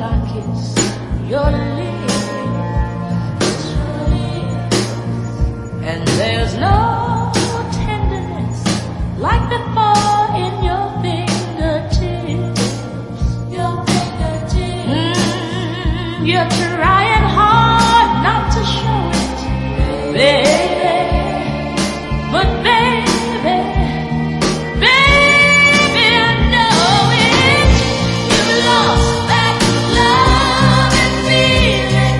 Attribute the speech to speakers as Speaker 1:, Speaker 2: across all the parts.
Speaker 1: I kiss your lips, and there's no tenderness like before in your fingertips. You're trying hard not to show it, baby, but baby, I know it. You've lost that love and feeling.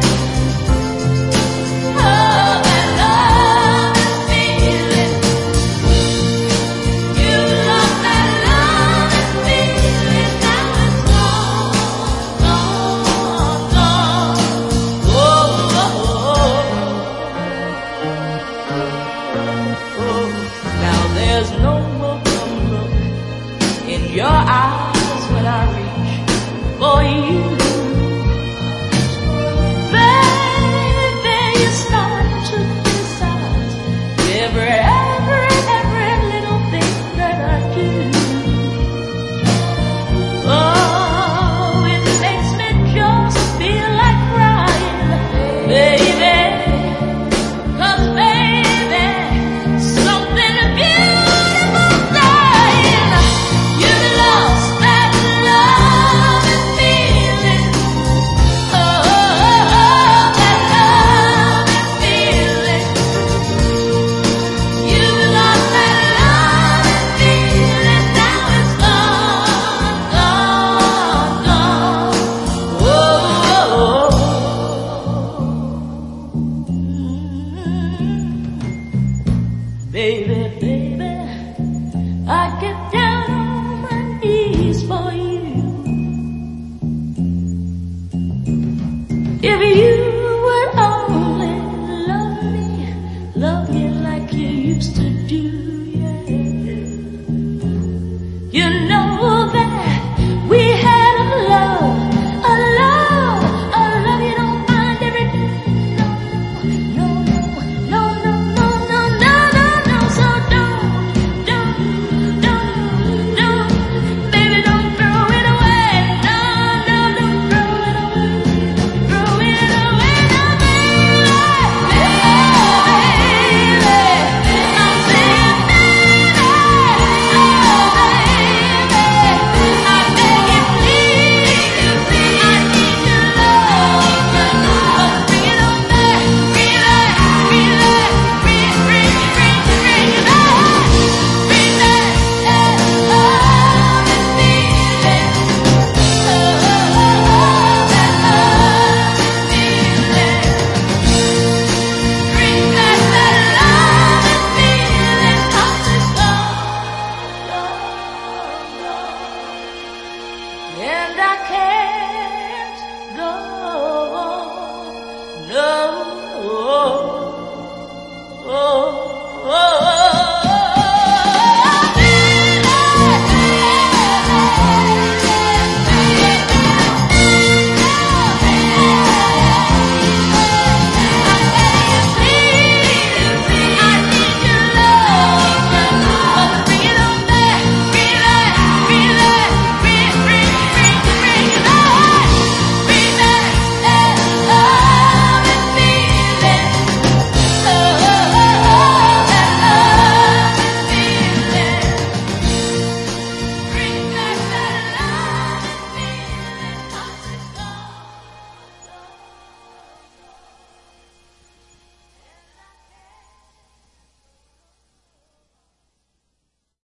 Speaker 1: Oh, that love and feeling. You've lost that love and feeling. Now it's gone. Oh, now there's no more come look in your eyes when I reach for you.